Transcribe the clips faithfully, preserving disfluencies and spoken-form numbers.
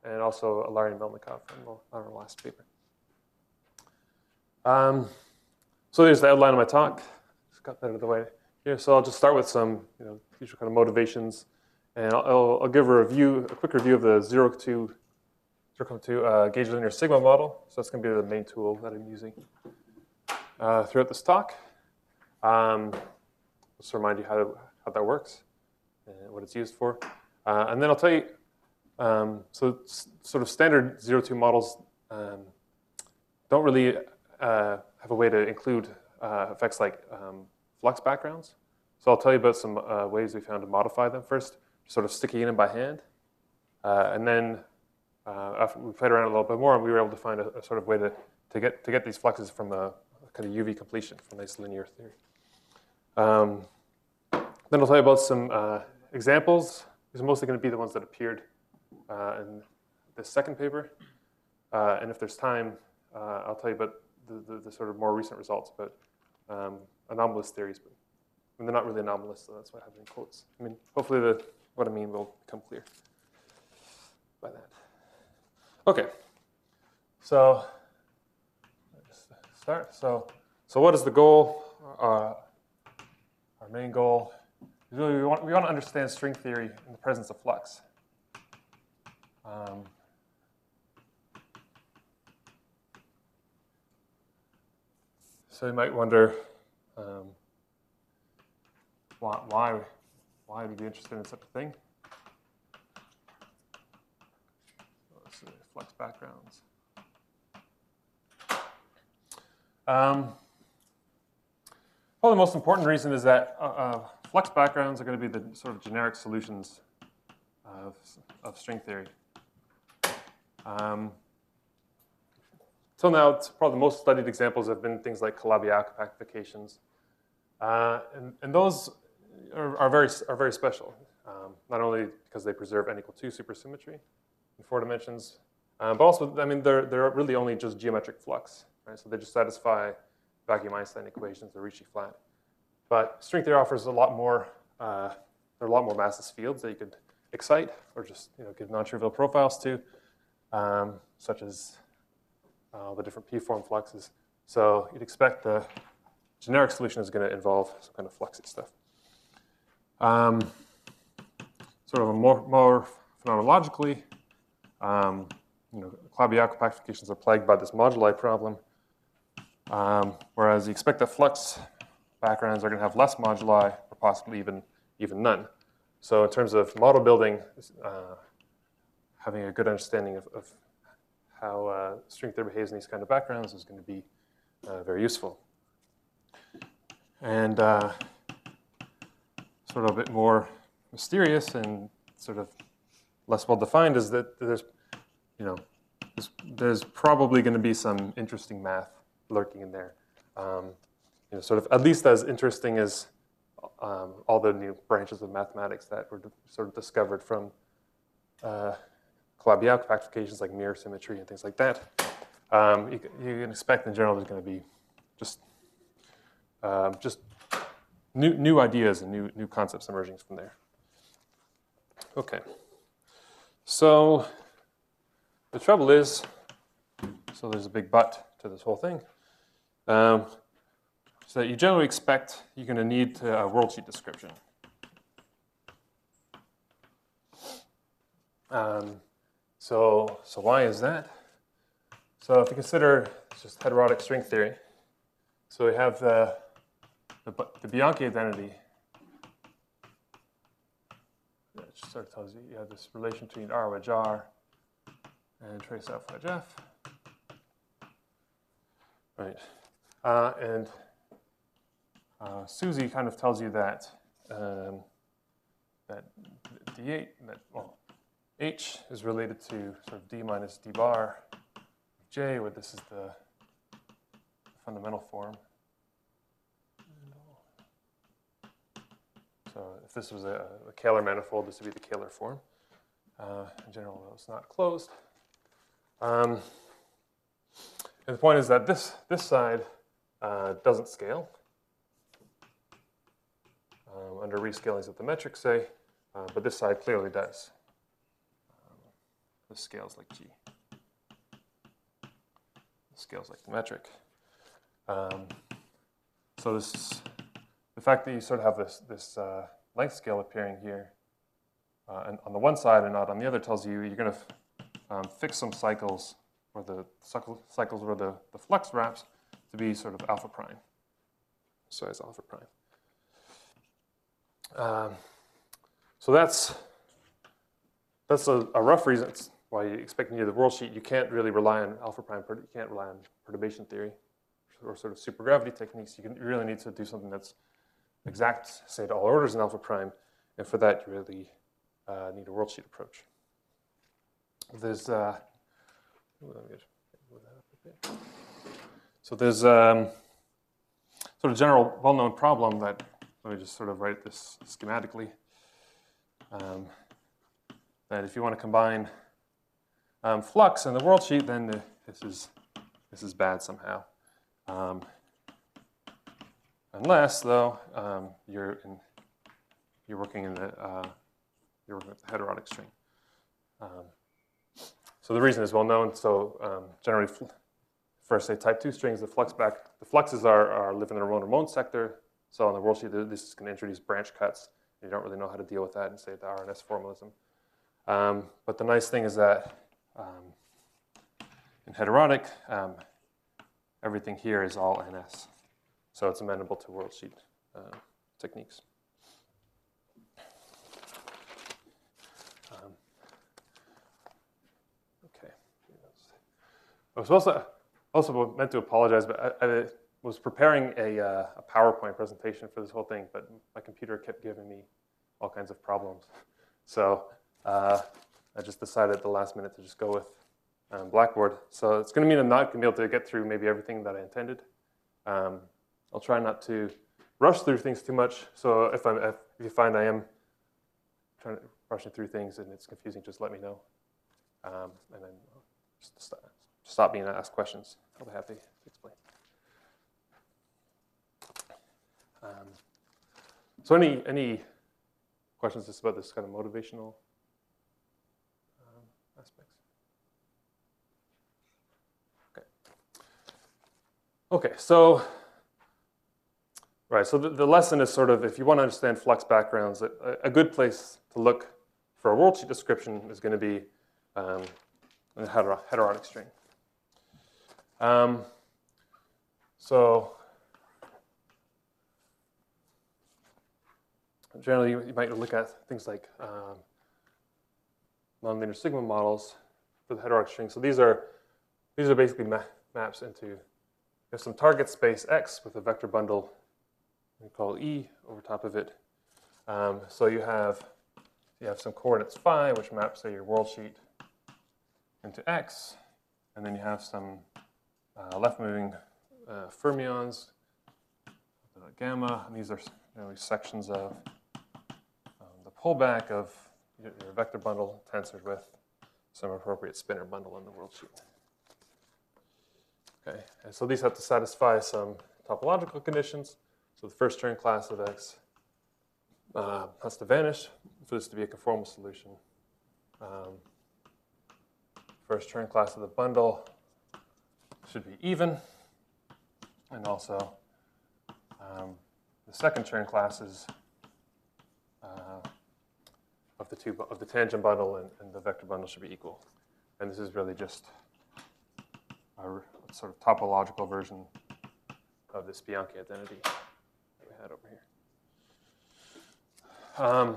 and also Ilarion Melnikov from our last paper. Um, so there's the outline of my talk. Just got that out of the way here. So I'll just start with some, you know, usual kind of motivations, and I'll, I'll give a review, a quick review of the zero to zero to uh, gauge linear sigma model. So that's going to be the main tool that I'm using uh, throughout this talk. Um, just to remind you how how that works and what it's used for, uh, and then I'll tell you. Um, so sort of standard zero two models um, don't really uh, have a way to include uh, effects like um, flux backgrounds. So I'll tell you about some uh, ways we found to modify them first, sort of sticking in by hand. Uh, and then uh, after we played around a little bit more, we were able to find a, a sort of way to, to, get, to get these fluxes from a, a kind of U V completion from nice linear theory. Um, then I'll tell you about some uh, examples. These are mostly going to be the ones that appeared Uh, in the second paper, uh, and if there's time, uh, I'll tell you about the, the, the sort of more recent results about um, anomalous theories, but and they're not really anomalous, so that's why I have it in quotes. I mean, hopefully the, what I mean will become clear by that. Okay, so let's start. So, so what is the goal? Uh, our main goal is really we want we want to understand string theory in the presence of flux. Um, so you might wonder um, why, why, why would you be interested in such a thing? So let's see, flux backgrounds. Um, probably the most important reason is that uh, uh, flux backgrounds are going to be the sort of generic solutions of, of string theory. Um, Till now, it's probably the most studied examples have been things like Calabi-Yau compactifications, uh, and, and those are, are very are very special. Um, not only because they preserve n equal two supersymmetry in four dimensions, uh, but also, I mean, they're they're really only just geometric flux, right? So they just satisfy vacuum Einstein equations, the Ricci flat. But string theory offers a lot more. Uh, there are a lot more massless fields that you could excite or just you know give non-trivial profiles to, um, such as all uh, the different p-form fluxes. So you'd expect the generic solution is going to involve some kind of fluxy stuff. Um, sort of a more, more phenomenologically, um, you know, Calabi-Yau compactifications are plagued by this moduli problem, um, whereas you expect that flux backgrounds are going to have less moduli, or possibly even even none. So in terms of model building, uh, having a good understanding of, of how uh, string theory behaves in these kind of backgrounds is going to be uh, very useful. And uh, sort of a bit more mysterious and sort of less well defined is that there's, you know, there's, there's probably going to be some interesting math lurking in there. Um, you know, sort of at least as interesting as um, all the new branches of mathematics that were sort of discovered from uh, Calabi-Yau compactifications like mirror symmetry and things like that. Um, you, you can expect in general there's going to be just um, just new new ideas and new new concepts emerging from there. Okay. So the trouble is, so there's a big but to this whole thing. Um, so that you generally expect you're going to need a worldsheet description. Um, So, so why is that? So if you consider just heterotic string theory, so we have the, the, the Bianchi identity, that sort of tells you you have this relation between R wedge R and trace F wedge F. Right. Uh, and uh, Susie kind of tells you that um, that D eight, that, well, H is related to sort of D minus D bar J, where this is the fundamental form. So if this was a, a Kähler manifold, this would be the Kähler form. Uh, in general, though, it's not closed. Um, and the point is that this, this side uh, doesn't scale um, under rescalings that the metrics say, uh, but this side clearly does. this scales like G. This scales like the metric. Um, so this, the fact that you sort of have this, this uh, length scale appearing here uh, and on the one side and not on the other tells you you're going to um, fix some cycles, or the cycle, cycles where the, the flux wraps to be sort of alpha prime. So as alpha prime. Um, so that's that's a, a rough reason why you expect near the world sheet. You can't really rely on alpha prime. You can't rely on perturbation theory or sort of supergravity techniques. You, can, you really need to do something that's exact, say, to all orders in alpha prime, and for that you really uh, need a world sheet approach. There's uh, so there's um, sort of general well-known problem that, let me just sort of write this schematically, um, that if you want to combine um, flux and the world sheet, then the, this is this is bad somehow. Um, unless, though, um, you're in, you're working in the uh, you're working with the heterotic string. Um, so the reason is well known. So um, generally, for say type two strings, the flux back the fluxes are are live in the Ramon-Ramon sector. So on the world sheet, this is going to introduce branch cuts. You don't really know how to deal with that in, say, the R N S formalism. Um, but the nice thing is that um, in heterotic, um, everything here is all N S. So it's amenable to world sheet uh, techniques. Um, okay. I was also, also meant to apologize, but I, I was preparing a, uh, a PowerPoint presentation for this whole thing, but my computer kept giving me all kinds of problems. So uh, I just decided at the last minute to just go with um, Blackboard. So it's going to mean I'm not going to be able to get through maybe everything that I intended. Um, I'll try not to rush through things too much. So if, I'm, if you find I am trying to rushing through things and it's confusing, just let me know. Um, and then just stop, stop me and ask questions. I'll be happy to explain. Um, so any any questions just about this kind of motivational um, aspects? Okay. Okay, so right, so the, the lesson is sort of, if you want to understand flux backgrounds, a, a good place to look for a world sheet description is going to be um, in a hetero, heterotic string. Um, so generally, you might look at things like um, nonlinear sigma models for the heterotic string. So these are these are basically ma maps into, you have some target space X with a vector bundle we call E over top of it. Um, so you have you have some coordinates phi, which maps, say, your world sheet into X, and then you have some uh, left-moving uh, fermions, uh, gamma, and these are, you know, sections of pullback of your, your vector bundle tensored with some appropriate spinor bundle in the world sheet. Okay, and so these have to satisfy some topological conditions. So the first Chern class of X uh, has to vanish for this to be a conformal solution. Um, first Chern class of the bundle should be even, and also um, the second Chern classes uh, of the two of the tangent bundle and, and the vector bundle should be equal. And this is really just a sort of topological version of this Bianchi identity that we had over here. Um,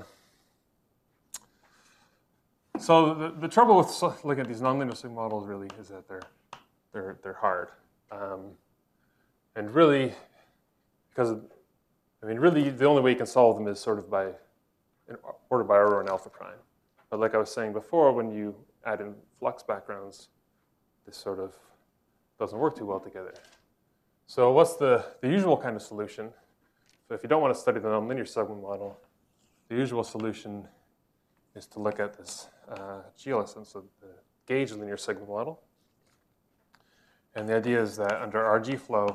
so the, the trouble with looking at these nonlinear sigma models really is that they're they're they're hard, um, and really because of, I mean really the only way you can solve them is sort of by order by order and alpha prime. But like I was saying before, when you add in flux backgrounds, this sort of doesn't work too well together. So what's the, the usual kind of solution? So if you don't want to study the nonlinear sigma model, the usual solution is to look at this uh, G L S, and so the gauge linear sigma model. And the idea is that under R G flow,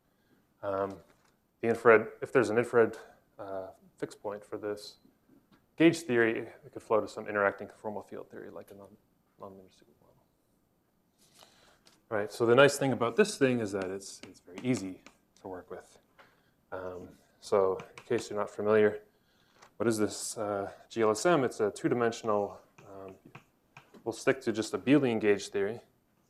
um, the infrared, if there's an infrared uh, fixed point for this gauge theory, it could flow to some interacting conformal field theory, like a non, nonlinear supermodel. Right. So the nice thing about this thing is that it's it's very easy to work with. Um, so in case you're not familiar, what is this uh, G L S M? It's a two-dimensional. Um, we'll stick to just abelian gauge theory.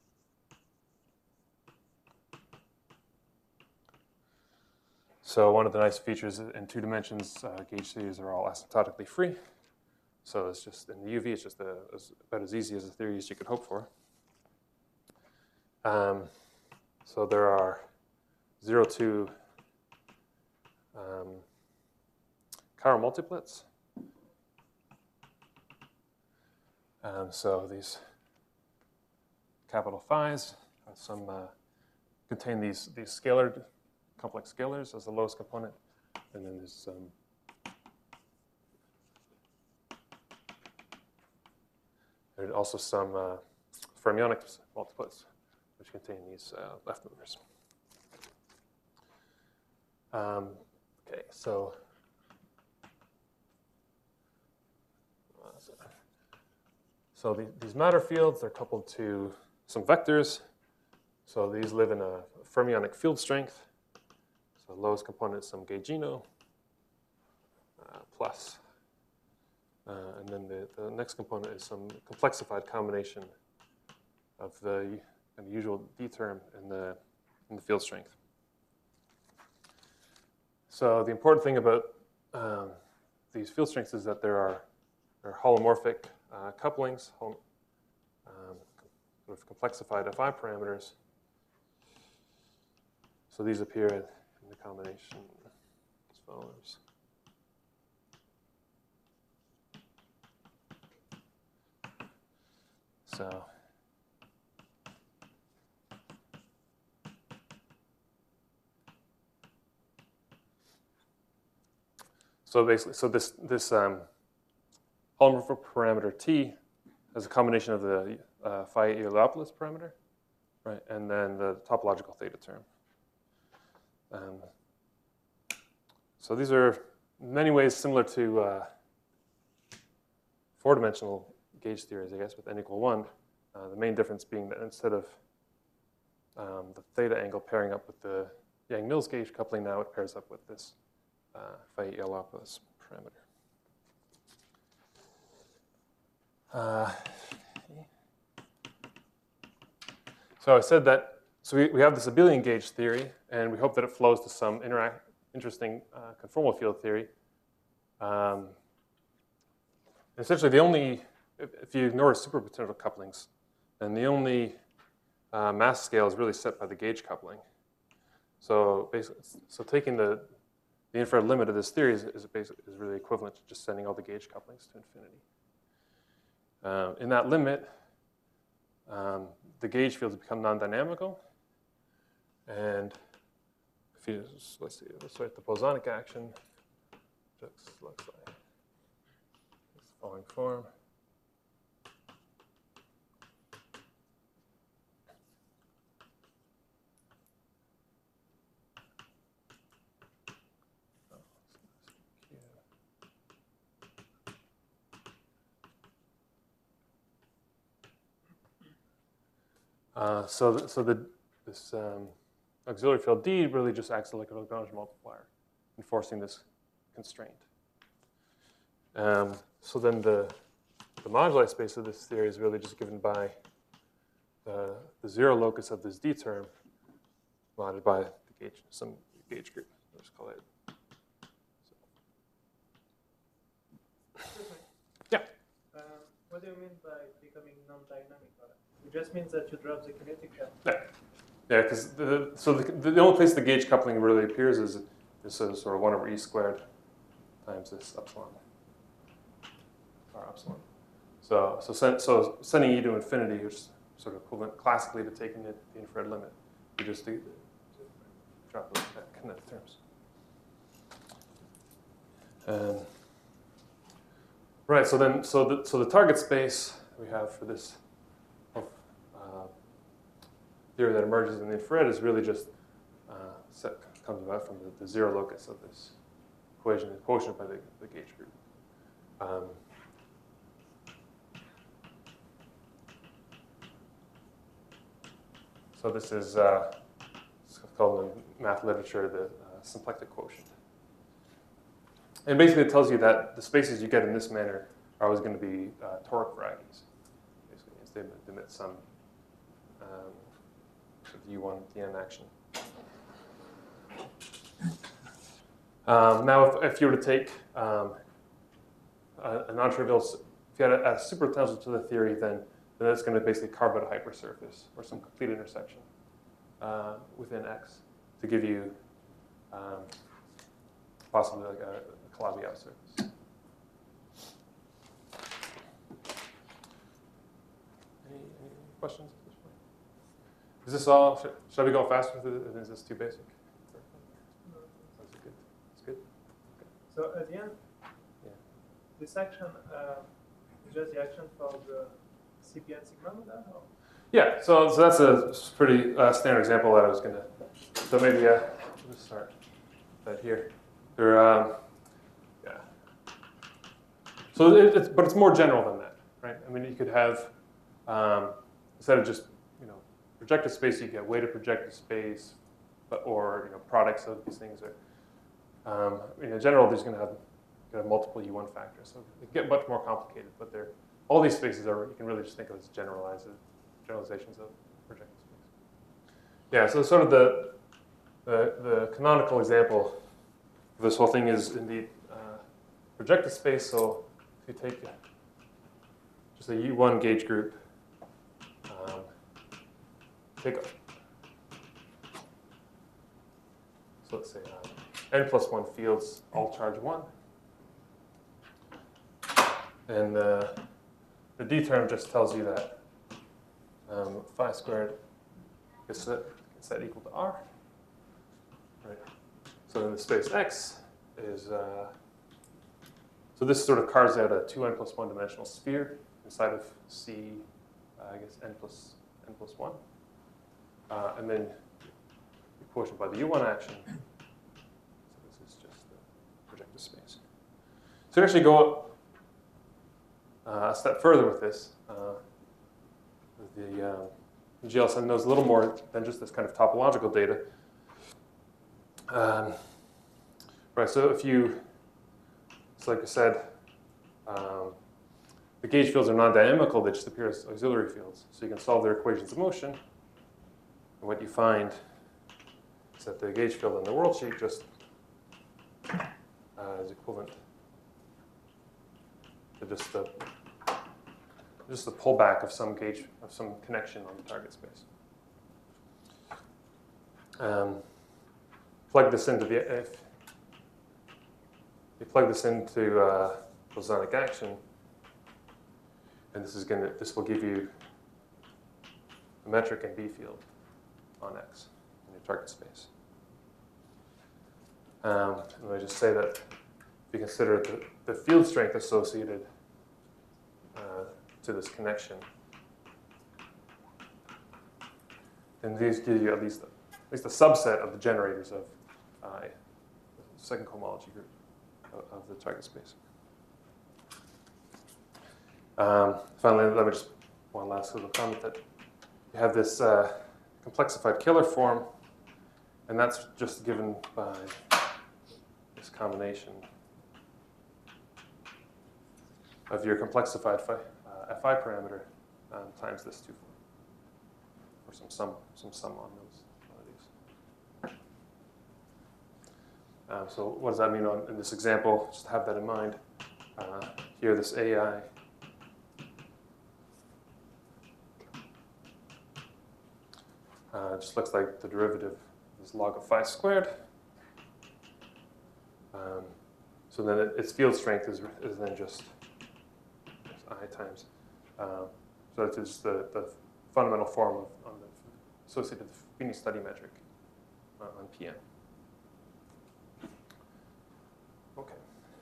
So one of the nice features in two dimensions, uh, gauge theories are all asymptotically free. So it's just in the U V, it's just a, as, about as easy as a theory as you could hope for. Um, so there are zero two um, chiral multiplets. Um, so these capital phi's have some uh, contain these these scalar complex scalars as the lowest component, and then there's um, there's also some uh, fermionic multiplets which contain these uh, left movers. Um, okay, so so the, these matter fields are coupled to some vectors. So these live in a fermionic field strength. So the lowest component is some gaugino uh, plus. Uh, and then the, the next component is some complexified combination of the, the usual D term and the, and the field strength. So the important thing about um, these field strengths is that there are, there are holomorphic uh, couplings, hol um, sort of complexified F I parameters. So these appear in the combination as follows. So So basically, so this this um, holomorphic parameter T has a combination of the uh, phi Eliopoulos parameter, right, and then the topological theta term. Um, so these are in many ways similar to uh, four-dimensional gauge theories, I guess, with n equal one. Uh, the main difference being that instead of um, the theta angle pairing up with the Yang-Mills gauge coupling, now it pairs up with this uh, phi Eliopoulos parameter. Uh, so I said that, so we, we have this abelian gauge theory, and we hope that it flows to some interact, interesting uh, conformal field theory. Um, essentially, the only, if, if you ignore superpotential couplings, then the only uh, mass scale is really set by the gauge coupling. So basically, so taking the, the infrared limit of this theory is, is, basically, is really equivalent to just sending all the gauge couplings to infinity. Uh, in that limit, um, the gauge fields become non-dynamical. And if you, let's see, let's write the bosonic action. Just looks like this following form. Uh, so, th so the, this um, auxiliary field D really just acts like a Lagrange multiplier, enforcing this constraint. Um, so then the, the moduli space of this theory is really just given by the, the zero locus of this D term, modded by the gauge, some gauge group. Let's just call it. So. Yeah. Uh, what do you mean by becoming non-dynamic? It just means that you drop the kinetic gap. Yeah, yeah, because the so the, the only place the gauge coupling really appears is this is sort of one over e squared times this epsilon, or epsilon. So so send, so sending e to infinity, which is sort of equivalent classically to taking it the infrared limit, you just do, drop those kinetic terms. Um, right. So then so the so the target space we have for this theory that emerges in the infrared is really just uh, set, comes about from the, the zero locus of this equation, quotient by the, the gauge group. Um, so this is uh, it's called in math literature the uh, symplectic quotient. And basically it tells you that the spaces you get in this manner are always going to be uh, toric varieties. Basically means they emit some um, sort of U one D N action. Um, now, if, if you were to take um, a, a non-trivial, if you had a, a superpotential to the theory, then, then it's going to basically carve out a hypersurface or some complete intersection uh, within X to give you um, possibly like a, a Calabi-Yau surface. Any, any questions at this point? Is this all? Should, should I be going faster? Is this too basic? So at the end, yeah. this action uh, is just the action for the C P N sigma model? Or? Yeah, so, so that's a pretty uh, standard example that I was going to, so maybe uh, let's start that here. There, um, yeah. So it, it's, but it's more general than that, right? I mean, you could have, um, instead of just, you know, projective space, you get weighted projective space, but, or, you know, products of these things are, Um, in general, there's going to have, have multiple U one factors, so they get much more complicated. But they're, all these spaces are, you can really just think of as generalized, generalizations of projective space. Yeah, so sort of the, the, the canonical example of this whole thing is indeed uh, projective space. So if you take just a U one gauge group, um, take a, so let's say um, n plus one fields, all charge one. And uh, the D term just tells you that um, phi squared is set, is set equal to R. Right. So then the space X is, uh, so this sort of carves out a two n plus one dimensional sphere inside of C, uh, I guess, n plus, n plus one. Uh, and then the quotient by the U one action. Space. So to actually go uh, a step further with this, uh, the uh, G L S N knows a little more than just this kind of topological data. Um, right, so if you, so like I said, um, the gauge fields are non-dynamical, they just appear as auxiliary fields. So you can solve their equations of motion. And what you find is that the gauge field in the world sheet just Uh, is equivalent to just the just the pullback of some gauge of some connection on the target space. Um, plug this into the if you plug this into uh, bosonic action, and this is going to this will give you the metric and B field on X in your target space. Um, let me just say that if you consider the, the field strength associated uh, to this connection, then these give you at least a, at least a subset of the generators of uh, the second cohomology group of, of the target space. Um, finally, let me just one last little comment that you have this uh, complexified Kähler form, and that's just given by this combination of your complexified phi, uh, Fi parameter um, times this two four, or some sum, some sum on those quantities. Um, so what does that mean on, in this example? Just have that in mind. Uh, here, this A I uh, just looks like the derivative is log of phi squared. Um, so then it, its field strength is, is then just, just I times. Uh, so that is the, the fundamental form of on the associated Fini study metric uh, on P N. Okay.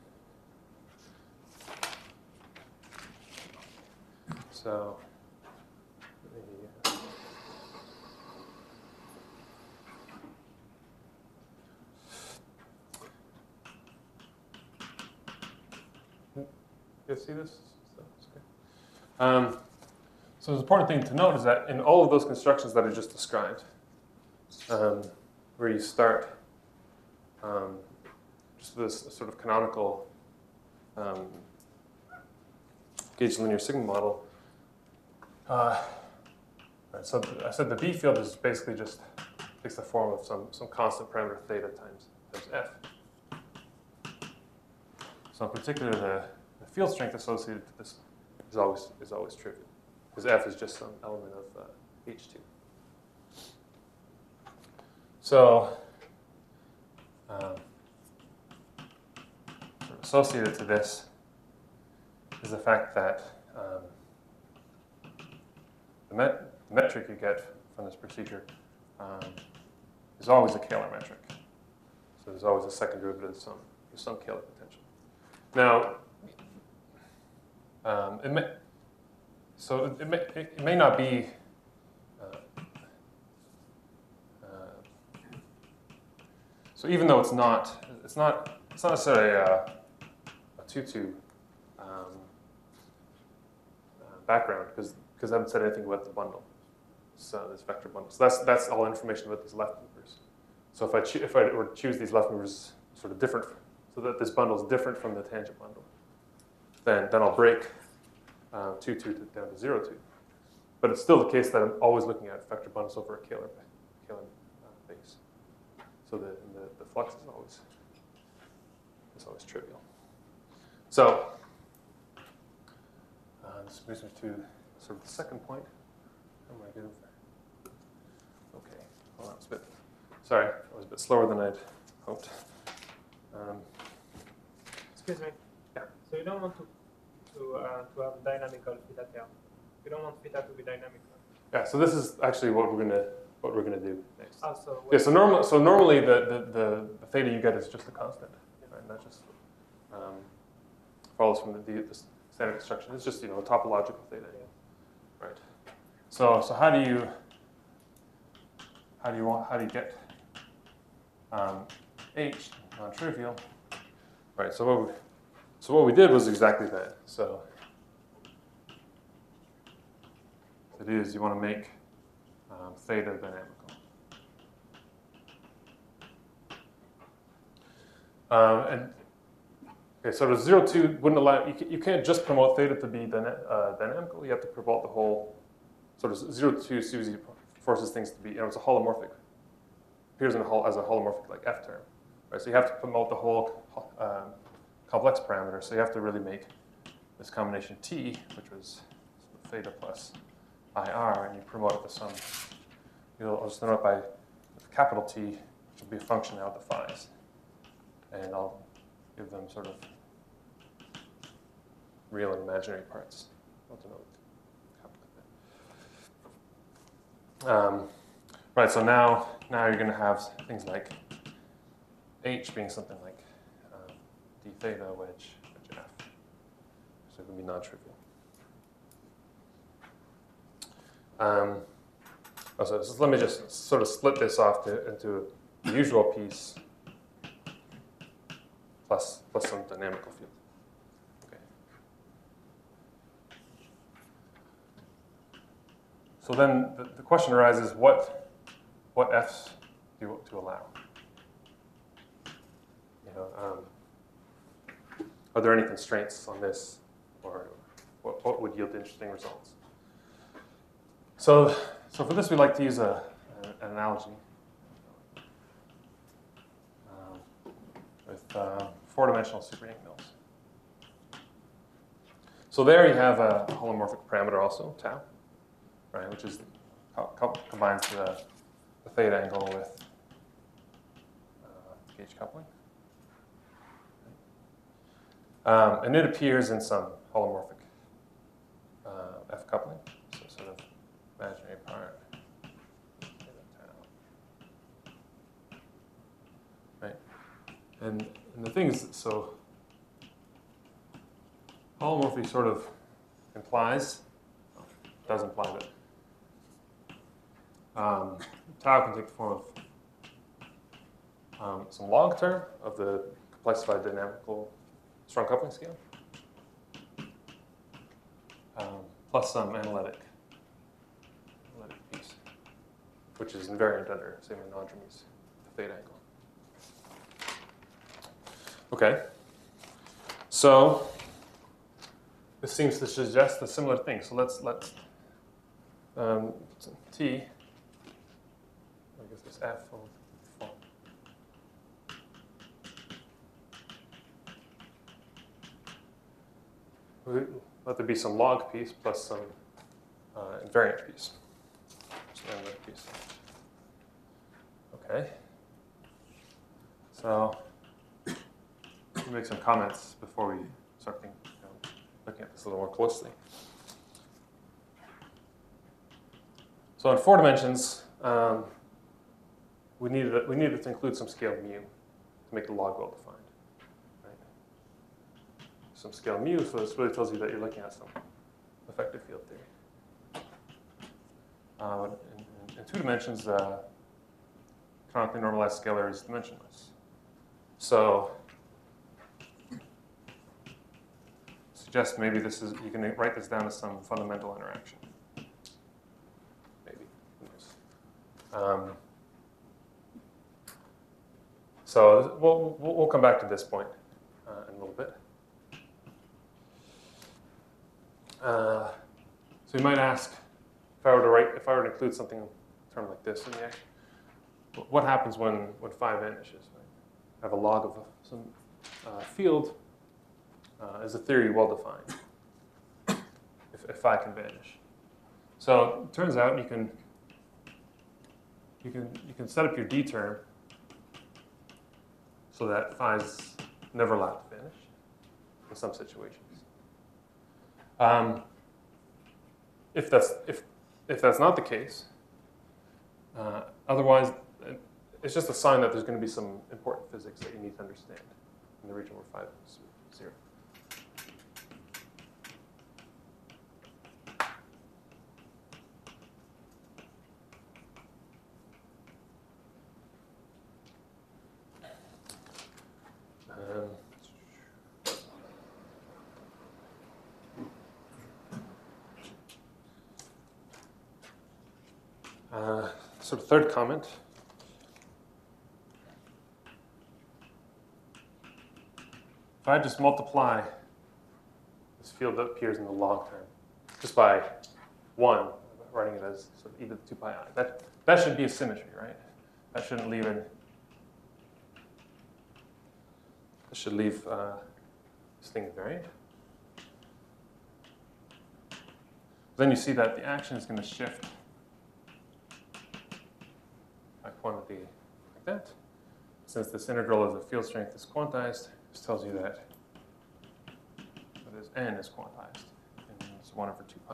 So the, You guys see this? Okay. Um, so the important thing to note is that in all of those constructions that I just described, um, where you start um, just with this sort of canonical um, gauge linear sigma model, uh, right, so I said the B field is basically just takes the form of some, some constant parameter theta times, times F. So in particular, the, the field strength associated to this is always, is always trivial, because F is just some element of uh, H two. So um, associated to this is the fact that um, the, met the metric you get from this procedure um, is always a Kähler metric. So there's always a second derivative of some, some Kähler potential. Now, um, it may, so it may, it may not be uh, uh, so even though it's not it's not it's not necessarily a, a two-two um, uh, background because because I haven't said anything about the bundle, so this vector bundle. So that's that's all information about these left movers. So if I if I were to choose these left movers sort of different, so that this bundle is different from the tangent bundle, then then I'll break uh, two two to, down to zero two. But it's still the case that I'm always looking at vector bundles over a Kähler Kähler uh, base. So the, the the flux is always is always trivial. So uh, this brings me to sort of the second point. How am I doing? Okay, hold on, it's a bit. Sorry, I was a bit slower than I'd hoped. Um, Excuse me. Yeah. So you don't want to to uh, to have dynamical theta term. You don't want theta to be dynamic. yeah. So this is actually what we're gonna what we're gonna do next. Ah, so Yeah. So normal. So normally the, the the the theta you get is just a constant, right? And that just um, follows from the, the, the standard construction. It's just you know a topological theta. Yeah. Right. So so how do you how do you want how do you get um, H non-trivial? Right. So what we, so what we did was exactly that. So it is you want to make um, theta dynamical. Um, and okay, so the zero two wouldn't allow you. You can't just promote theta to be dyna, uh, dynamical. You have to promote the whole sort of zero two SUSY forces things to be. You know, it's a holomorphic. Appears in a hol as a holomorphic like F term, right? So you have to promote the whole um, complex parameter. So you have to really make this combination T, which was theta plus I R, and you promote it to some. You'll I'll just denote by capital T, which will be a function out of the phi's, and I'll give them sort of real and imaginary parts. I'll denote um, right. So now, now you're going to have things like H being something like um, d theta wedge wedge f. So it can be non-trivial. Um, oh, so, so let me just sort of split this off to, into the usual piece plus plus some dynamical field. Okay. So then the, the question arises: what what f's do you want to allow? You know, um, are there any constraints on this, or what, what would yield interesting results? So, so for this, we like to use a, an analogy um, with uh, four-dimensional superunion mills. So there you have a holomorphic parameter also, tau, right, which is co co combines the, the theta angle with uh, gauge coupling. Um, and it appears in some holomorphic uh, F coupling, so sort of imaginary part. Right. And, and the thing is, so holomorphy sort of implies, does imply that um, tau can take the form of um, some log term of the complexified dynamical strong coupling scale. plus some analytic, analytic piece, which is invariant under, say, monodromies, the theta angle. Okay. So this seems to suggest a similar thing. So let's let's um, T. I guess this F will fall. Let there be some log piece plus some uh, invariant piece. Some analytic piece. Okay. So let me make some comments before we start thinking, you know, looking at this a little more closely. So in four dimensions, um, we needed we needed to include some scale mu to make the log well defined. Right? Some scale mu, so this really tells you that you're looking at some effective field theory. Uh, in, in, in two dimensions, uh, canonically normalized scalar is dimensionless. So suggest maybe this is, you can write this down as some fundamental interaction. Maybe. Um, so we'll, we'll come back to this point uh, in a little bit. Uh, so you might ask, if I were to write, if I were to include something, a term like this in the action, what happens when, when phi vanishes? Right? I have a log of a, some uh, field. Uh, is a theory well defined if, if phi can vanish? So it turns out you can you can you can set up your D term so that phi's never allowed to vanish in some situations. Um, if that's if if that's not the case, uh, otherwise it's just a sign that there's going to be some important physics that you need to understand in the region where phi is zero. Um, uh, so the third comment. If I just multiply this field that appears in the log term just by one, writing it as sort of e to the two pi I, that, that should be a symmetry, right? That shouldn't leave it. This should leave uh, this thing invariant. Then you see that the action is going to shift by quantity like that. Since this integral of the field strength is quantized, this tells you that this n is quantized, and it's one over two pi.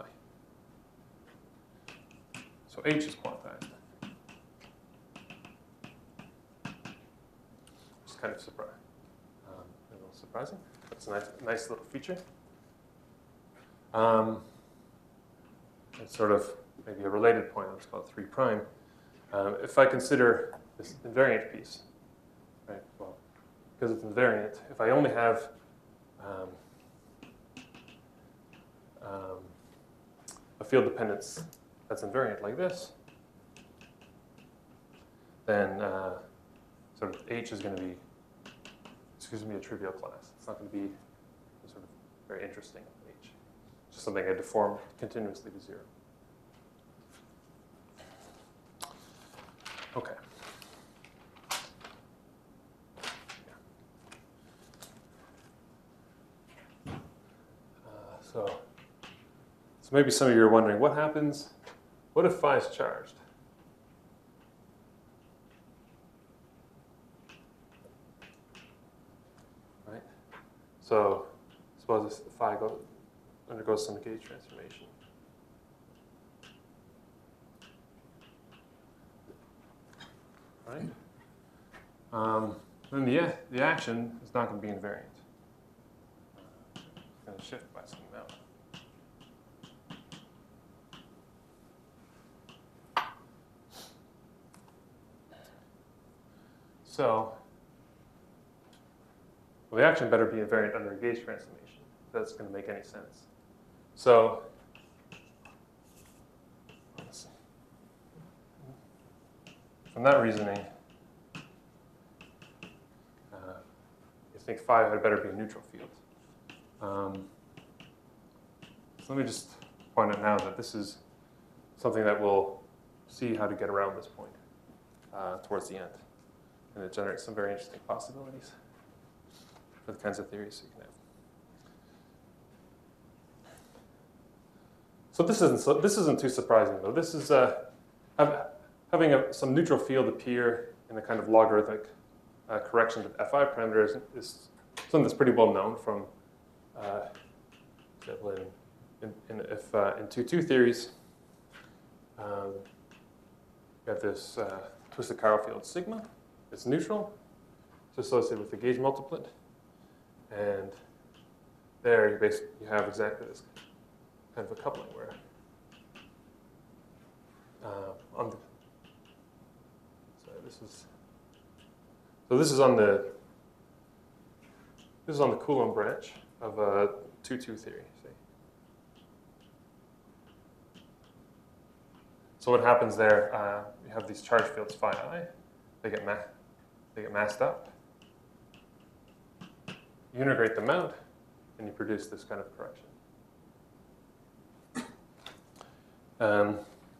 So h is quantized. It's kind of surprising. Um, a little surprising. That's a nice, nice little feature. Um, it's sort of maybe a related point. Let's call it three prime. Um, if I consider this invariant piece, right? Well, because it's invariant, if I only have um, um, a field dependence that's invariant like this, then uh, sort of h is going to be, excuse me, a trivial class. It's not going to be sort of very interesting h. It's just something I deform continuously to zero. Okay. Uh, so, so maybe some of you are wondering, what happens? What if phi is charged? Right. So suppose this phi goes, undergoes some gauge transformation. Right. Um, then the the action is not going to be invariant. Uh, it's going to shift by some amount. So, well, the action better be invariant under a gauge transformation. If that's going to make any sense. So, from that reasoning, uh, you think phi had better be a neutral field. Um, so let me just point out now that this is something that we'll see how to get around this point uh, towards the end. And it generates some very interesting possibilities for the kinds of theories you can have. So this isn't so, this isn't too surprising though. This is uh, having a, some neutral field appear in a kind of logarithmic uh, correction to the Fi parameters is something that's pretty well known from uh, in, in, if, uh, in two two theories. Um, you have this uh, twisted chiral field sigma. It's neutral. It's associated with the gauge multiplet. And there you basically you have exactly this kind of a coupling where uh, on the sorry, this is so this is on the this is on the Coulomb branch of a two two theory. See? So what happens there? Uh, you have these charge fields phi I. They get ma they get massed up. You integrate them out, and you produce this kind of correction. Um,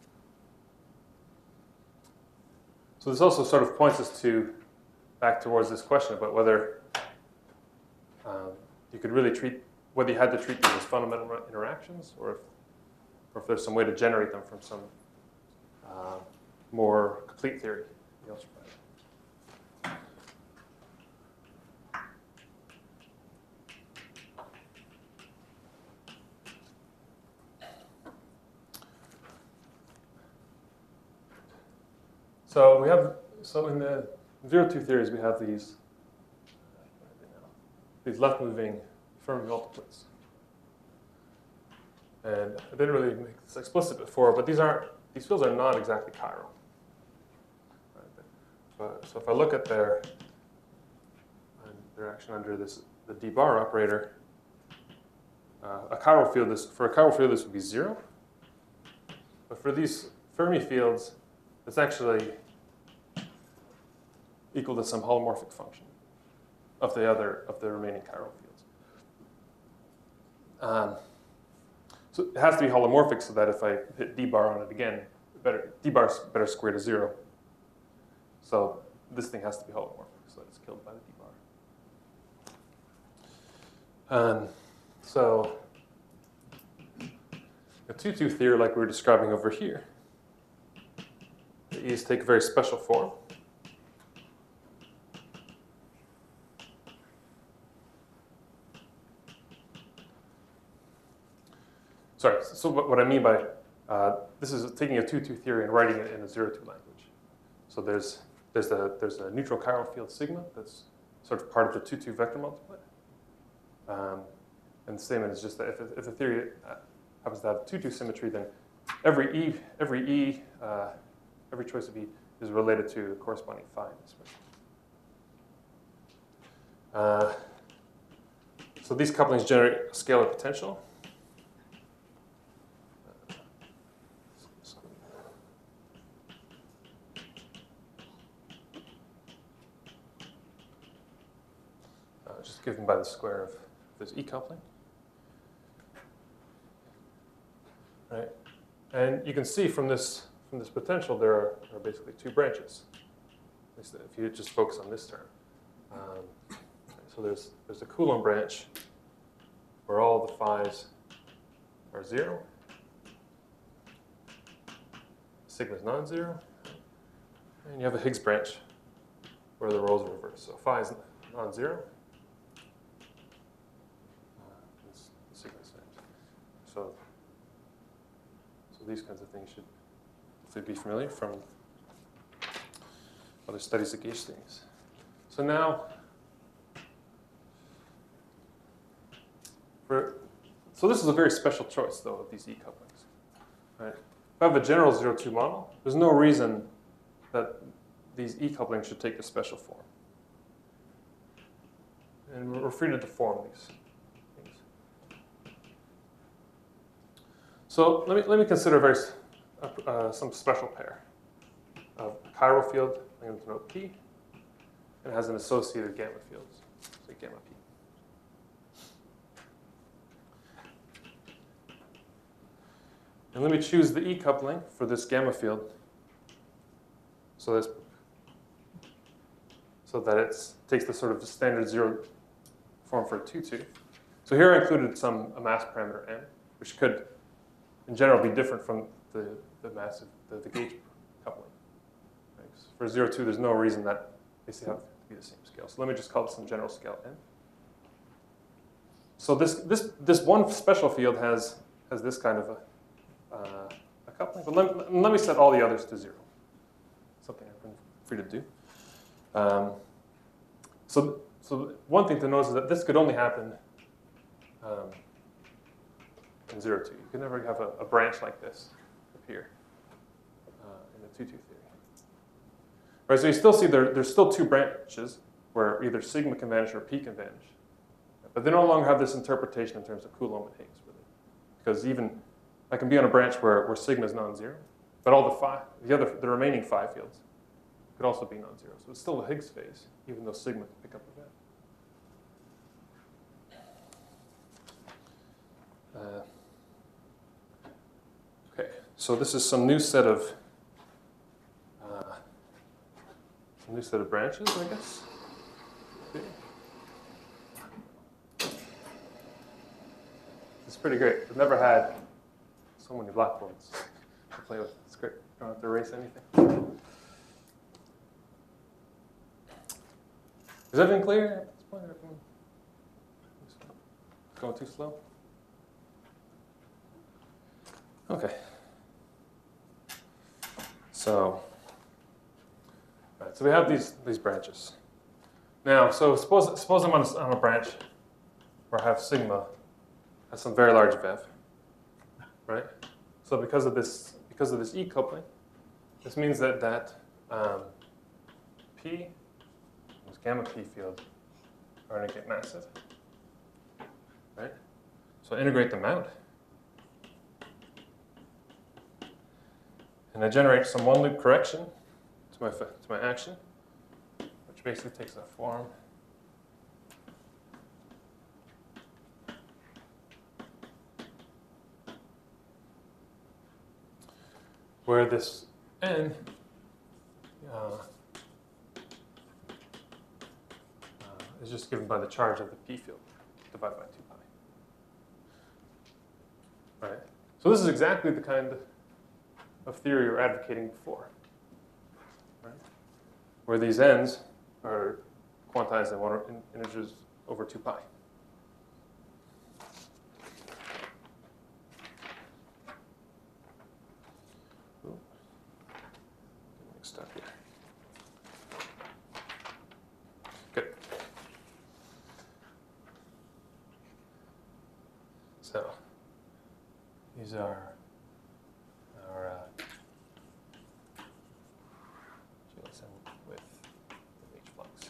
so this also sort of points us to back towards this question about whether um, you could really treat whether you had to treat these as fundamental interactions, or if, or if there's some way to generate them from some uh, more complete theory. So we have, so in the zero two theories, we have these, these left-moving Fermi multiplets. And I didn't really make this explicit before, but these aren't, these fields are not exactly chiral. Right? So if I look at their, their action under this, the D bar operator, uh, a chiral field, is, for a chiral field, this would be zero. But for these Fermi fields, it's actually equal to some holomorphic function of the other of the remaining chiral fields. Um, so it has to be holomorphic so that if I hit d bar on it again, better d bar is better square to zero. So this thing has to be holomorphic so that it's killed by the d bar. Um, so a two two theory, like we were describing over here, the E's take a very special form. Sorry, so what I mean by uh, this is taking a two two theory and writing it in a zero two language. So there's there's a there's a neutral chiral field sigma that's sort of part of the two two vector multiplet. Um, and the statement is just that if if the theory happens to have two two symmetry, then every e every e uh, every choice of e is related to the corresponding phi in this way. Uh, so these couplings generate a scalar potential. Given by the square of this E coupling. Right? And you can see from this from this potential there are, are basically two branches. At least if you just focus on this term. Um, so there's there's a Coulomb branch where all the phi's are zero. Sigma is non-zero. And you have a Higgs branch where the roles are reversed. So phi is non-zero. So, so these kinds of things should hopefully be familiar from other studies of gauge things. So now, for, so this is a very special choice, though, of these E couplings. Right? If I have a general zero two model, there's no reason that these E couplings should take a special form. And we're free to deform these. So let me, let me consider very, uh, some special pair. of a chiral field. I'm going to denote P. And it has an associated gamma field. So gamma P. And let me choose the E coupling for this gamma field. So this, so that it takes the sort of standard zero form for a two two. So here I included some a mass parameter n, which could, in general, be different from the, the mass of the, the gauge coupling. Right? For zero two, there's no reason that they have to be the same scale. So let me just call this some general scale n. So this this this one special field has has this kind of a, uh, a coupling. But let, let me set all the others to zero. Something I've been free to do. Um, so so one thing to notice is that this could only happen um, in zero two. You can never have a, a branch like this appear uh, in the two two theory. Right, so you still see there, there's still two branches where either sigma can vanish or P can vanish. But they no longer have this interpretation in terms of Coulomb and Higgs, really. Because even, I can be on a branch where, where sigma is non-zero, but all the phi, the other, the remaining phi fields could also be non-zero. So it's still a Higgs phase, even though sigma can pick up the vector. Uh, okay, so this is some new set of uh, some new set of branches, I guess. Okay. It's pretty great. I've never had so many blackboards to play with. It's great. You don't have to erase anything. Is everything clear at this point? Everything going too slow? Okay. So, right, so we have these these branches. Now, so suppose suppose I'm on a, on a branch where I have sigma has some very large vev, right? So because of this because of this E coupling, this means that that um, P, this gamma P field, are going to get massive, right? So I integrate them out. And I generate some one-loop correction to my, to my action, which basically takes a form where this n uh, uh, is just given by the charge of the P field divided by two pi. Right? So this is exactly the kind of of theory we were advocating before, right? Where these n's are quantized in, one, in integers over two pi. Ooh. Get mixed up here. Good. So these are our uh, G L S M with, with H flux.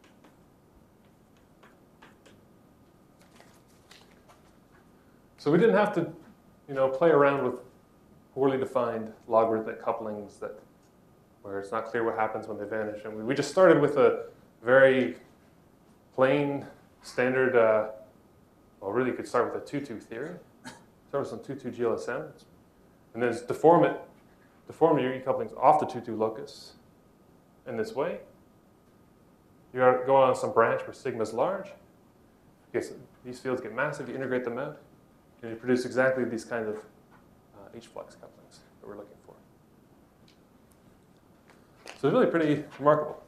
So we didn't have to, you know, play around with poorly defined logarithmic couplings that where it's not clear what happens when they vanish. And we, we just started with a very plain, standard, uh, well, really you could start with a two two theory. Start with some two two G L S M. And then deform it, deform your E-couplings off the two two locus in this way. You go on some branch where sigma is large. Guess these fields get massive, you integrate them out, and you produce exactly these kind of uh, H-flux couplings that we're looking for. So it's really pretty remarkable.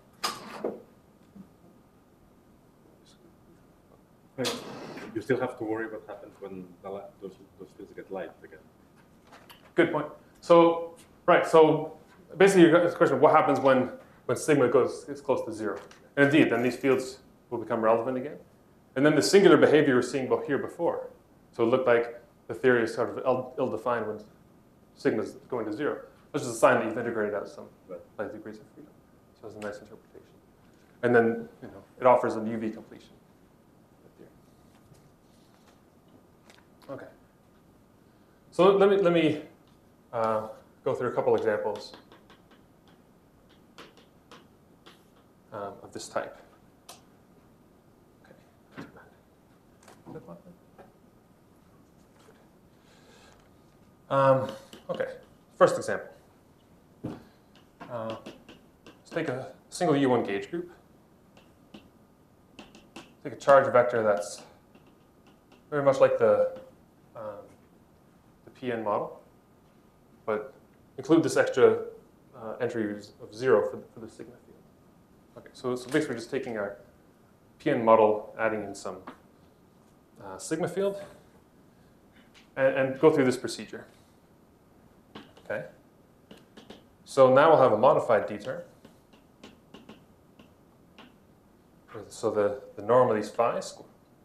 You still have to worry what happens when the la those, those fields get light again. Good point. So, right, so basically you got this question of what happens when, when sigma goes is close to zero. And indeed, then these fields will become relevant again. And then the singular behavior we're seeing here before. So it looked like the theory is sort of ill-defined when sigma is going to zero. That's just a sign that you've integrated out some right. degrees of freedom. So it's a nice interpretation. And then, you know, it offers a U V completion. Okay. So let me let me uh, go through a couple examples um, of this type. Okay. Um, okay, first example. Uh, let's take a single U one gauge group. Take a charge vector that's very much like the, um, the P N model, but include this extra uh, entry of zero for the, for the sigma field. Okay, so, so basically we're just taking our P N model, adding in some uh, sigma field, and, and go through this procedure. Okay. So now we'll have a modified D term. So the, the norm of these phi's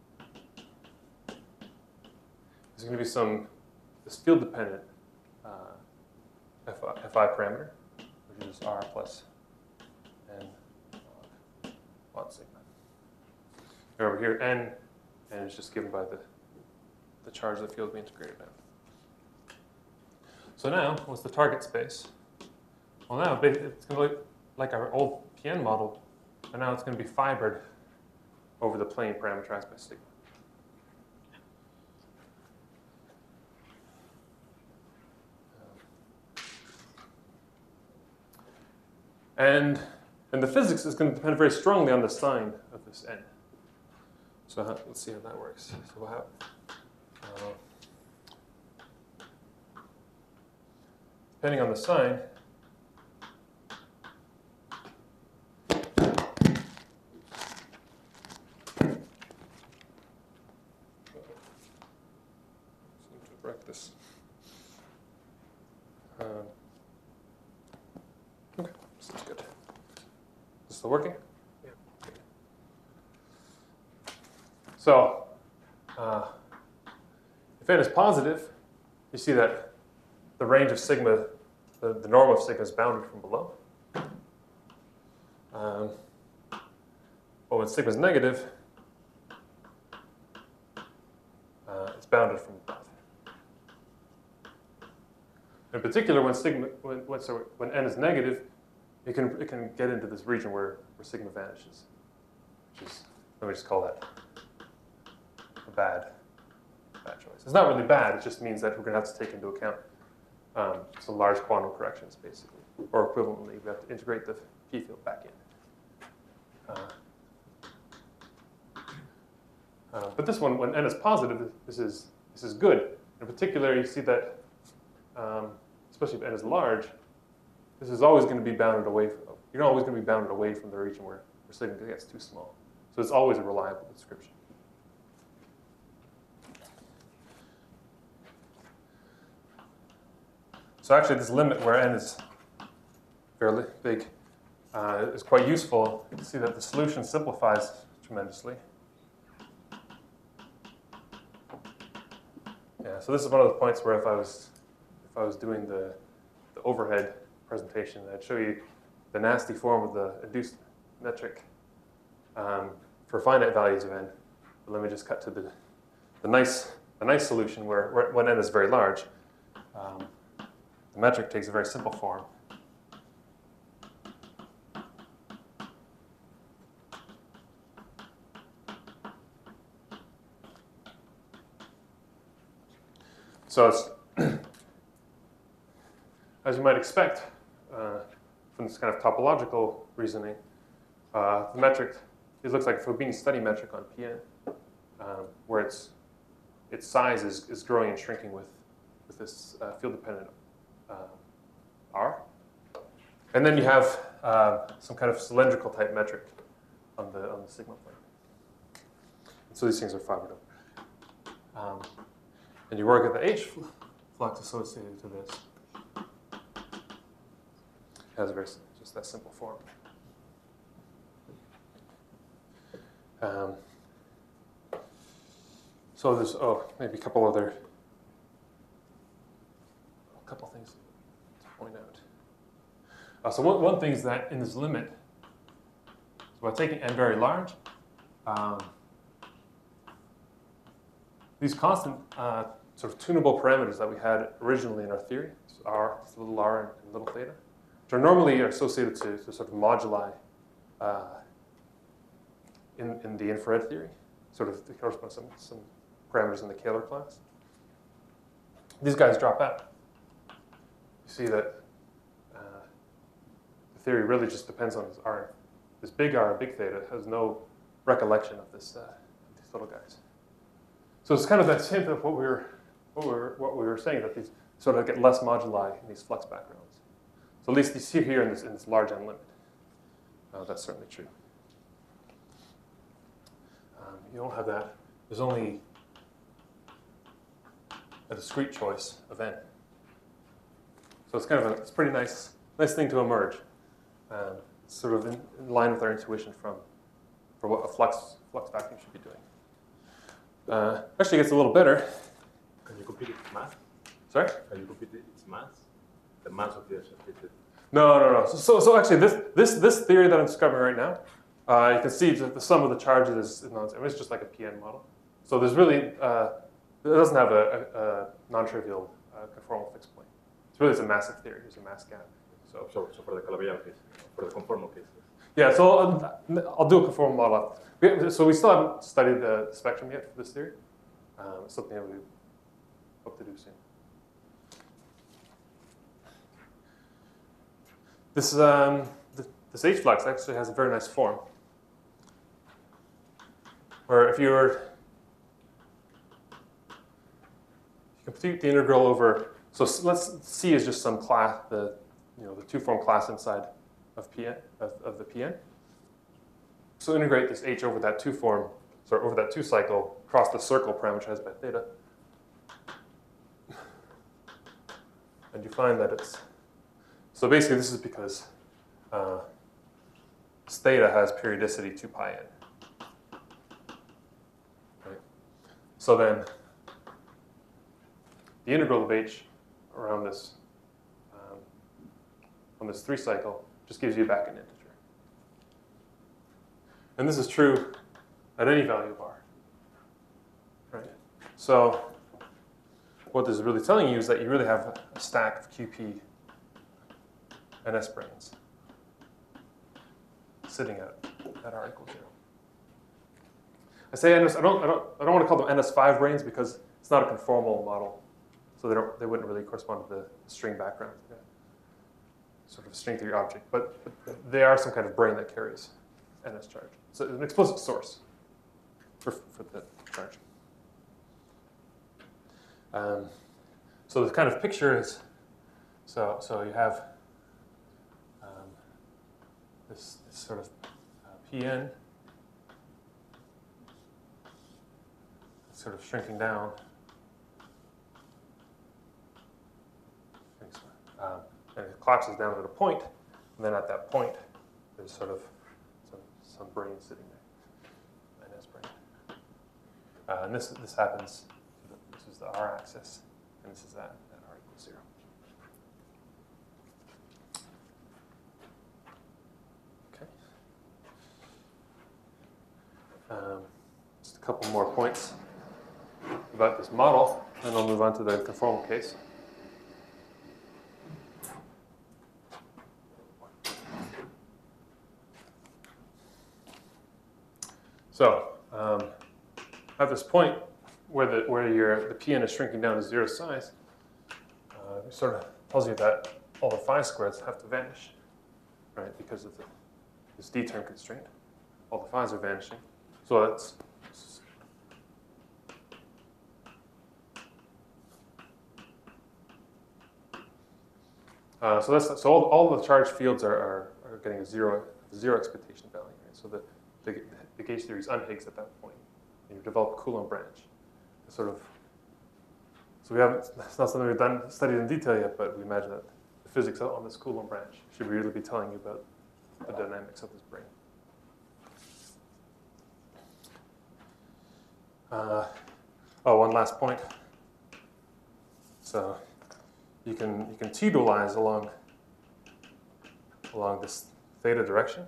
is going to be some this field dependent uh, fi, fi parameter, which is r plus n mod, mod sigma. And over here, n, n is just given by the, the charge of the field we integrated out. So now, what's the target space? Well, now it's going to look like our old P N model, and now it's going to be fibered over the plane parameterized by sigma. And, and the physics is going to depend very strongly on the sign of this n. So how, let's see how that works. So we'll have, uh, depending on the sign, this. Um, okay, sounds good. Is this still working? Yeah. Okay. So, uh, if n is positive, you see that the range of sigma, the, the norm of sigma is bounded from below. Um, but when sigma is negative, uh, it's bounded from above. In particular, when sigma, when, when, so when n is negative, it can it can get into this region where, where sigma vanishes, which is, let me just call that a bad bad choice. It's not really bad. It just means that we're going to have to take into account um, some large quantum corrections, basically, or equivalently, we have to integrate the p field back in. Uh, uh, but this one, when n is positive, this is this is good. In particular, you see that. Um, especially if n is large, this is always going to be bounded away from, you're always going to be bounded away from the region where, where sigma gets too small. So it's always a reliable description. So actually this limit where n is fairly big uh, is quite useful. You can see that the solution simplifies tremendously. Yeah, so this is one of the points where if I was If I was doing the, the overhead presentation, I'd show you the nasty form of the induced metric um, for finite values of n. But let me just cut to the, the, nice, the nice solution where, where when n is very large, um, the metric takes a very simple form. So it's as you might expect, uh, from this kind of topological reasoning, uh, the metric, it looks like a Fubini study metric on P N, um, where its its size is, is growing and shrinking with, with this uh, field-dependent uh, R. And then you have uh, some kind of cylindrical type metric on the, on the sigma plane. And so these things are fibered up. Um, and you work at the H flux associated to this. Has a very just that simple form. Um, so there's oh maybe a couple other a couple things to point out. Uh, so one one thing is that in this limit, so by taking n very large, um, these constant uh, sort of tunable parameters that we had originally in our theory, so r, little r, and little theta, which are normally associated to, to sort of moduli uh, in, in the infrared theory, sort of it corresponds to some, some parameters in the Kähler class. These guys drop out. You see that uh, the theory really just depends on this R. This big R, big theta, has no recollection of this uh, these little guys. So it's kind of that hint of what we were what we were what we were saying, that these sort of get less moduli in these flux backgrounds. So at least you see here in this in this large N limit. Uh, that's certainly true. Um, you don't have that. There's only a discrete choice of N. So it's kind of a it's a pretty nice nice thing to emerge. Um, sort of in, in line with our intuition from for what a flux flux vacuum should be doing. Uh, actually, it gets a little better. Can you compute its mass? Sorry? Can you compute its mass? The mass of the associated. No, no, no. So, so, so actually, this this this theory that I'm describing right now, uh, you can see that the sum of the charges is, is non-zero. It's just like a P N model. So there's really uh, it doesn't have a, a, a non-trivial uh, conformal fixed point. It's really it's a massive theory. There's a mass gap. So, So, so for the Calabian case, for the conformal case. yeah. So I'll, I'll do a conformal model. We, so we still haven't studied the spectrum yet for this theory. Um, it's something that we hope to do soon. This, um, th this H-flux actually has a very nice form, where if you were, you compute the integral over, so let's C is just some class, the, you know, the two-form class inside of Pn, of, of the Pn. So integrate this H over that two-form, sorry, over that two-cycle, across the circle parameterized by theta. And you find that it's, so basically this is because uh, theta has periodicity two pi n. Right? So then the integral of H around this, um, on this three cycle, just gives you back an integer. And this is true at any value of r. Right? So what this is really telling you is that you really have a stack of Q P and S branes sitting at, at r equals zero. I say N S, I don't, I don't, I don't want to call them N S five branes because it's not a conformal model, so they don't, they wouldn't really correspond to the string background, yeah. Sort of string theory object, but, but they are some kind of brane that carries N S charge. So it's an explicit source for for the charge. Um, so the kind of picture is, so so you have um, this, this sort of uh, P N sort of shrinking down, um, and it collapses down at a point, and then at that point, there's sort of some some brane sitting there, N S brane, uh, and this this happens. This is the r-axis, and this is that at r equals zero. Okay. Um, just a couple more points about this model, and I'll move on to the conformal case. So um, at this point, where the where your the P N is shrinking down to zero size, uh, it sort of tells you that all the phi squareds have to vanish, right? Because of the, this D term constraint, all the phi's are vanishing. So that's uh, so that's so all, all the charged fields are, are, are getting a zero zero expectation value, right? So the the, the gauge theory is unhiggs at that point, and you develop a Coulomb branch. Sort of, so we haven't, it's not something we've done, studied in detail yet, but we imagine that the physics on this Coulomb branch should really be telling you about the dynamics of this brane. Uh, oh, one last point. So you can you can T-dualize along along this theta direction.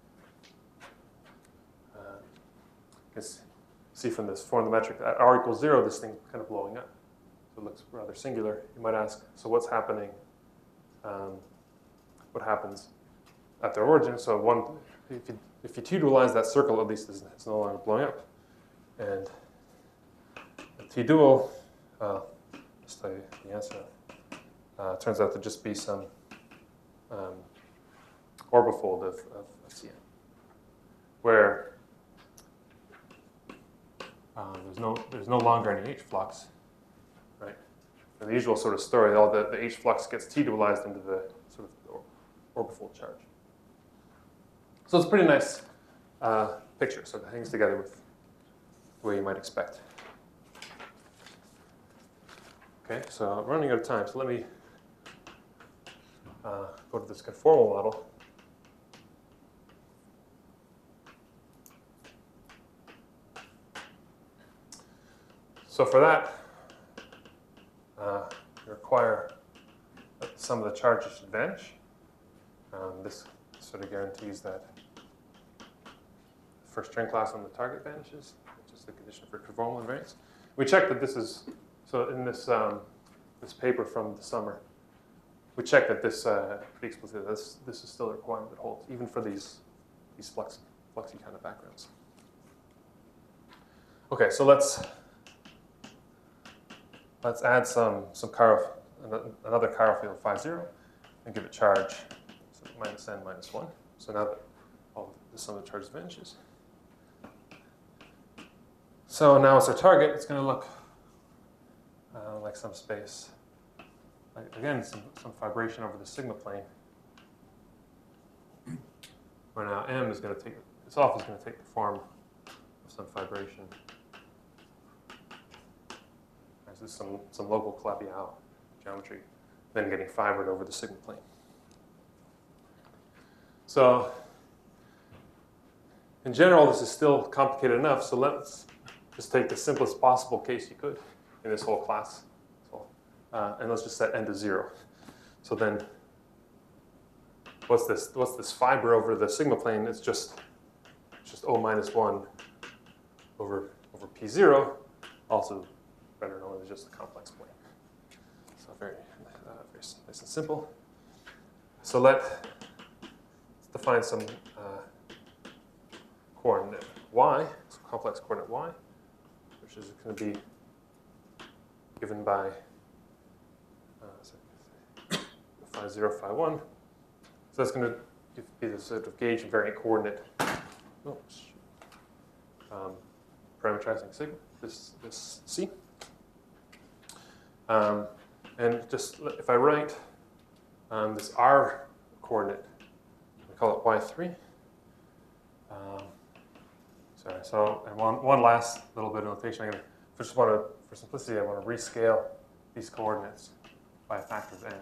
Uh, you can see from this form the metric at r equals zero, this thing's kind of blowing up. So it looks rather singular. You might ask, so what's happening? Um, what happens at the origin? So one, if you, if you T-dualize that circle, at least it's, it's no longer blowing up. And the T-dual, uh, just tell you the answer, uh, turns out to just be some um, orbifold of, of, of C N, where uh, there's no there's no longer any H flux, right? In the usual sort of story, all the, the H flux gets T-dualized into the sort of orbifold charge. So it's a pretty nice uh, picture. So it hangs together with the way you might expect. Okay, so I'm running out of time. So let me uh, go to this conformal model. So for that, uh, you require that the sum of the charges should vanish. Um, this sort of guarantees that the first string class on the target vanishes, which is the condition for conformal invariance. We checked that this is, so in this, um, this paper from the summer, we checked that this, uh, pretty explicitly, this, this is still a requirement that holds, even for these, these flux, fluxy kind of backgrounds. Okay, so let's, let's add some, some chiral, another chiral field phi zero and give it charge, so minus n minus one. So now that all the sum of the charges vanishes. So now it's our target. It's going to look uh, like some space. Like, again, some, some vibration over the sigma plane. Where now M is going to take, itself is going to take the form of some vibration. This is some, some local Calabi-Yau geometry, then getting fibered over the sigma plane. So in general, this is still complicated enough, so let's just take the simplest possible case you could in this whole class. So, uh, and let's just set n to zero. So then what's this, what's this fiber over the sigma plane? It's just, it's just O minus one over, over P zero, also better known as just the complex plane. So very, uh, very nice and simple. So let, let's define some uh, coordinate y, so complex coordinate y, which is going to be given by uh, sorry, phi zero, phi one. So that's going to be the sort of gauge invariant coordinate. Oh, um, parametrizing sigma, this, this C. Um, and just if I write um, this R coordinate, we call it y three. Um, sorry, so and one, one last little bit of notation. I'm gonna, I just want to, for simplicity, I want to rescale these coordinates by a factor of n.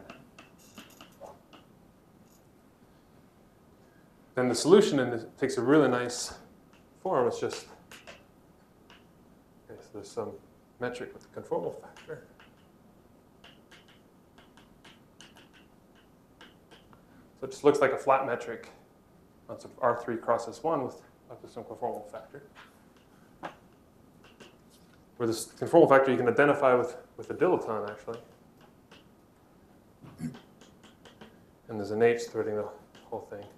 Then the solution in this takes a really nice form. It's just, okay, so there's some metric with a conformal factor. So it just looks like a flat metric on sort of R three cross S one with, with some conformal factor. Where this conformal factor you can identify with, with a dilaton, actually. And there's an H threading the whole thing.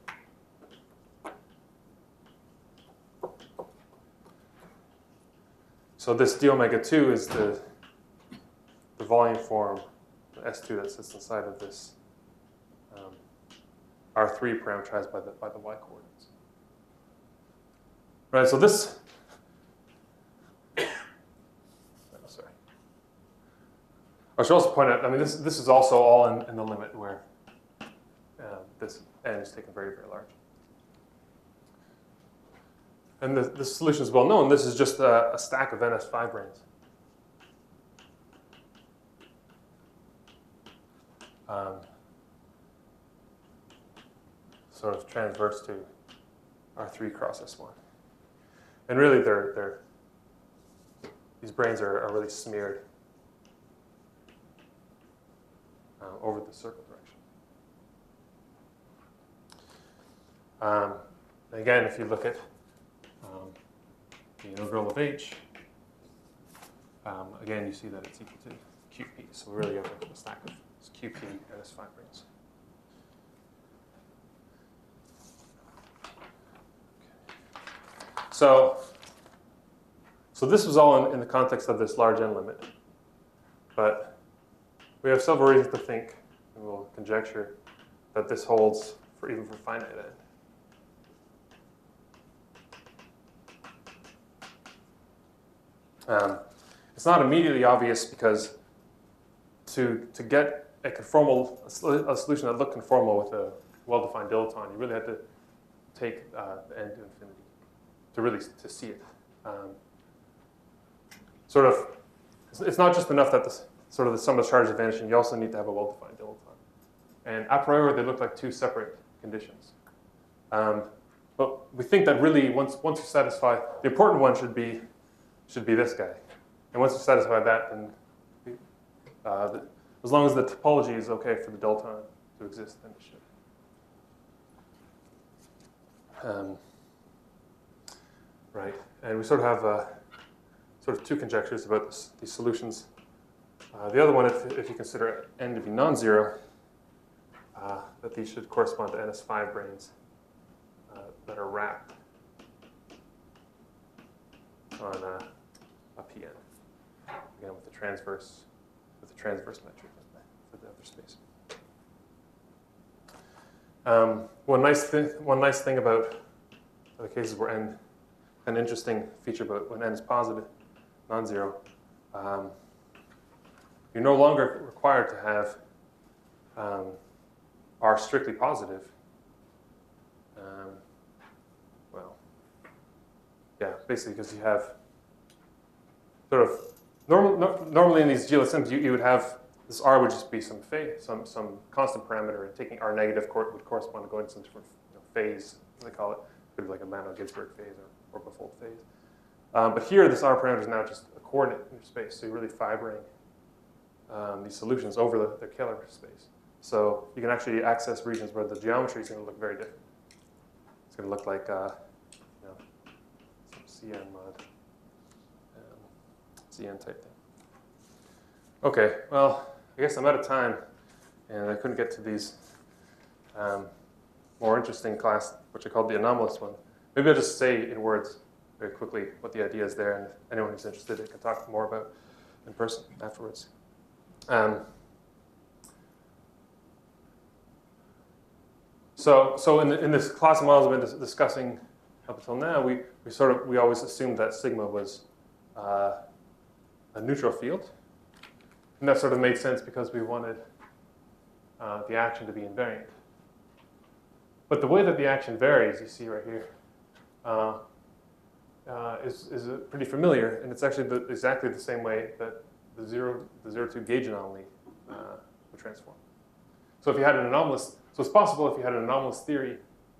So this d omega two is the, the volume form, the S two that sits inside of this um, R three parameterized by the, by the y coordinates. Right, so this, oh, sorry. I should also point out, I mean, this, this is also all in, in the limit where uh, this n is taken very, very large. And the, the solution is well known. This is just a, a stack of N S fibrines. Um, sort of transverse to R three cross S one. And really, they're, they're, these branes are, are really smeared uh, over the circle direction. Um, again, if you look at um, the integral of H, um, again, you see that it's equal to Q P. So we really have a stack of Q P N S fibrines. So, so this was all in, in the context of this large n limit. But we have several reasons to think, and we'll conjecture, that this holds for even for finite n. Um, it's not immediately obvious because to, to get a conformal, a solution that looked conformal with a well-defined dilaton, you really had to take uh, the n to infinity to really to see it. Um, sort of, it's, it's not just enough that the sort of the sum of the charges vanishing. You also need to have a well-defined dilaton. And a priori, they look like two separate conditions. Um, but we think that really, once once you satisfy the important one, should be should be this guy. And once you satisfy that, then uh, the, as long as the topology is okay for the dilaton to exist, then it should. Um, right, and we sort of have uh, sort of two conjectures about this, these solutions. Uh, the other one, if, if you consider n to be non-zero, uh, that these should correspond to N S five branes uh, that are wrapped on uh, a P n. Again, with the transverse, with the transverse metric for the other space. Um, one nice thing, one nice thing about the cases where n, an interesting feature about when n is positive, non-zero, um, you're no longer required to have um, R strictly positive. Um, well, yeah, basically because you have sort of normal, no, normally in these G L S Ms you, you would have this R would just be some phase, some some constant parameter, and taking R negative cor would correspond to going to some different you know, phase, as they call it. It could be like a Mann-Ginsburg phase or Orbifold phase. Um, but here, this R parameter is now just a coordinate in your space, so you're really fibering um, these solutions over the, the Kähler space. So you can actually access regions where the geometry is going to look very different. It's going to look like uh, you know, some C N mod, um, C N type thing. Okay, well, I guess I'm out of time, and I couldn't get to these um, more interesting class, which I called the anomalous one. Maybe I'll just say in words very quickly what the idea is there, and anyone who's interested can talk more about in person afterwards. Um, so, so in, the, in this class of models I've been dis discussing up until now, we, we sort of we always assumed that sigma was uh, a neutral field. And that sort of made sense because we wanted uh, the action to be invariant. But the way that the action varies, you see right here, uh, uh, is, is uh, pretty familiar. And it's actually the, exactly the same way that the zero, the zero two gauge anomaly uh, would transform. So if you had an anomalous, so it's possible if you had an anomalous theory,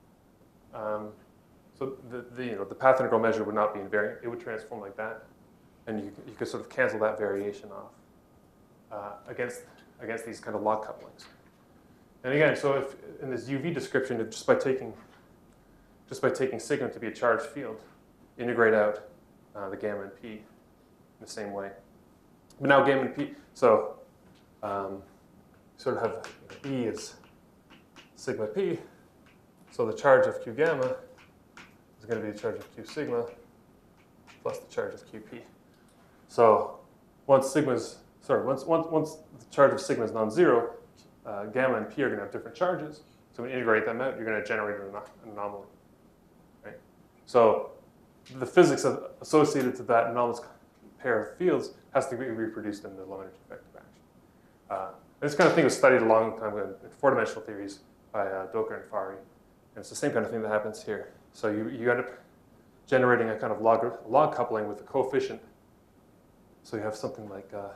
um, so the, the, you know, the path integral measure would not be invariant. It would transform like that. And you, you could sort of cancel that variation off. Uh, against against these kind of log couplings, and again, so if in this U V description, just by taking just by taking sigma to be a charged field, integrate out uh, the gamma and p in the same way. But now gamma and p, so um, sort of have E is sigma p, so the charge of q gamma is going to be the charge of q sigma plus the charge of qp. So once sigma's Sorry, once, once, once the charge of sigma is non-zero, uh, gamma and p are going to have different charges. So when you integrate them out, you're going to generate an, an anomaly. Right? So the physics of, associated to that anomalous pair of fields has to be reproduced in the low energy effective action. Uh, and this kind of thing was studied a long time ago in four-dimensional theories by uh, Doker and Fari. And it's the same kind of thing that happens here. So you, you end up generating a kind of log, log coupling with a coefficient. So you have something like uh,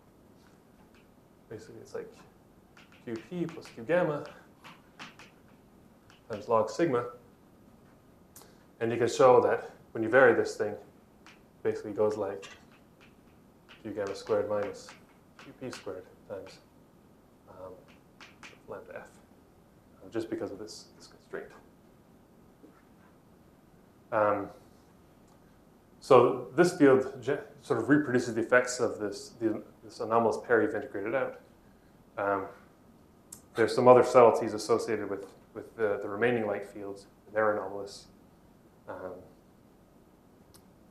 basically, it's like qp plus q gamma times log sigma. And you can show that when you vary this thing, it basically goes like q gamma squared minus qp squared times um, lambda f, uh, just because of this, this constraint. Um, so this field sort of reproduces the effects of this, the, this anomalous pair you've integrated out. Um, there's some other subtleties associated with, with the, the remaining light fields. They're anomalous. Um,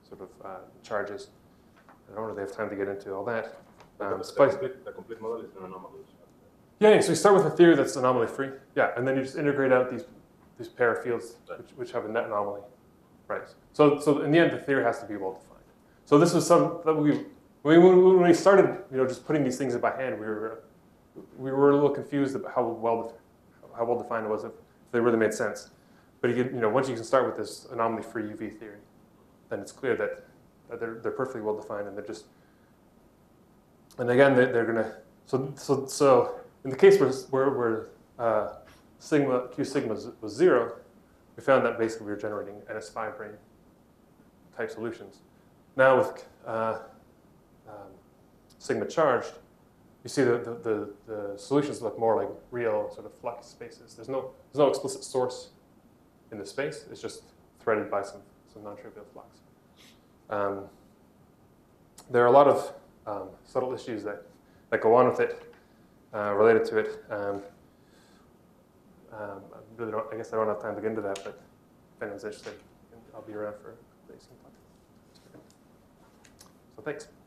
sort of uh, charges. I don't really have time to get into all that. Um, the, the, spice- complete, the complete model is an anomaly. Yeah, yeah, so you start with a theory that's anomaly free. Yeah, and then you just integrate out these these pair of fields which, which have a net anomaly. Right. So so in the end, the theory has to be well defined. So this was some that we when we, when we started, you know, just putting these things in by hand, we were we were a little confused about how well how well defined it was, if they really made sense. But you, can, you know, once you can start with this anomaly-free U V theory, then it's clear that, that they're they're perfectly well defined, and they're just and again they're, they're gonna so so so in the case where where, where uh, sigma q sigma was zero, we found that basically we were generating N S five brane type solutions. Now with uh, um, sigma charged, you see the, the, the, the solutions look more like real sort of flux spaces. There's no there's no explicit source in the space. It's just threaded by some some non-trivial flux. Um, there are a lot of um, subtle issues that, that go on with it, uh, related to it. Um, um, I really don't. I guess I don't have time to get into that, but if anyone's interested, I'll be around for days. So thanks.